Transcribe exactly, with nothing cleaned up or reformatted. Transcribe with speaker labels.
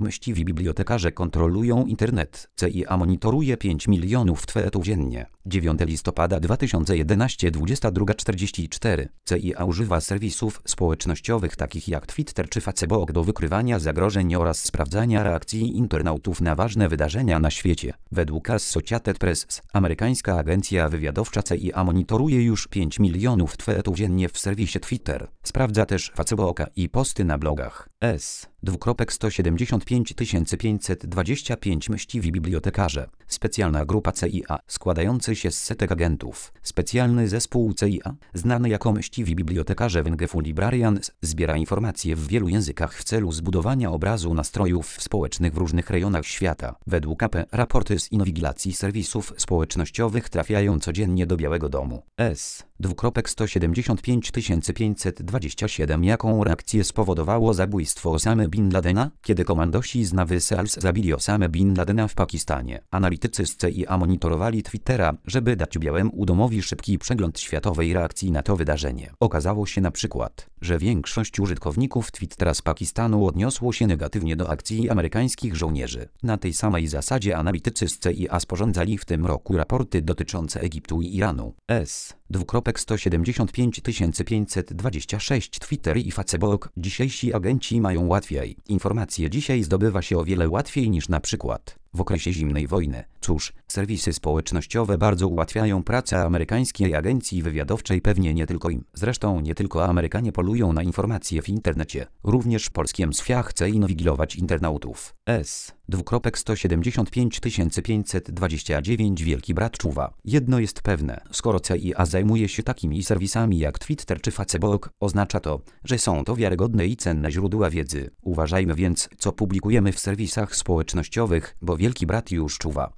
Speaker 1: Mściwi bibliotekarze kontrolują internet. C I A monitoruje pięć milionów tweetów dziennie. dziewiątego listopada dwa tysiące jedenastego, dwudziesta druga czterdzieści cztery. C I A używa serwisów społecznościowych takich jak Twitter czy Facebook do wykrywania zagrożeń oraz sprawdzania reakcji internautów na ważne wydarzenia na świecie. Według Associated Press, amerykańska agencja wywiadowcza C I A monitoruje już pięć milionów tweetów dziennie w serwisie Twitter. Sprawdza też Facebooka i posty na blogach. S. sto siedemdziesiąt pięć tysięcy pięćset dwadzieścia pięć Mściwi bibliotekarze. Specjalna grupa C I A, składający się z setek agentów. Specjalny zespół C I A, znany jako Mściwi bibliotekarze Wonderful Librarians, zbiera informacje w wielu językach w celu zbudowania obrazu nastrojów społecznych w różnych rejonach świata. Według A P raporty z inwigilacji serwisów społecznościowych trafiają codziennie do Białego Domu. S. sto siedemdziesiąt pięć tysięcy pięćset dwadzieścia siedem Jaką reakcję spowodowało zabójstwo Osamy Bin Ladena, kiedy komandosi z Navy Seals zabili Osamę Bin Ladena w Pakistanie? Analitycy z C I A monitorowali Twittera, żeby dać Białemu Domowi szybki przegląd światowej reakcji na to wydarzenie. Okazało się na przykład, że większość użytkowników Twittera z Pakistanu odniosło się negatywnie do akcji amerykańskich żołnierzy. Na tej samej zasadzie analitycy z C I A sporządzali w tym roku raporty dotyczące Egiptu i Iranu. S. sto siedemdziesiąt pięć tysięcy pięćset dwadzieścia sześć Twitter i Facebook. Dzisiejsi agenci mają łatwiej. Informacje dzisiaj zdobywa się o wiele łatwiej niż na przykład w okresie zimnej wojny. Cóż, serwisy społecznościowe bardzo ułatwiają pracę amerykańskiej agencji wywiadowczej, pewnie nie tylko im. Zresztą nie tylko Amerykanie polują na informacje w internecie. Również polskie M S W chce inwigilować internautów. S. sto siedemdziesiąt pięć tysięcy pięćset dwadzieścia dziewięć Wielki Brat czuwa. Jedno jest pewne, skoro C I A zajmuje się takimi serwisami jak Twitter czy Facebook, oznacza to, że są to wiarygodne i cenne źródła wiedzy. Uważajmy więc, co publikujemy w serwisach społecznościowych, bo Wielki Brat już czuwa.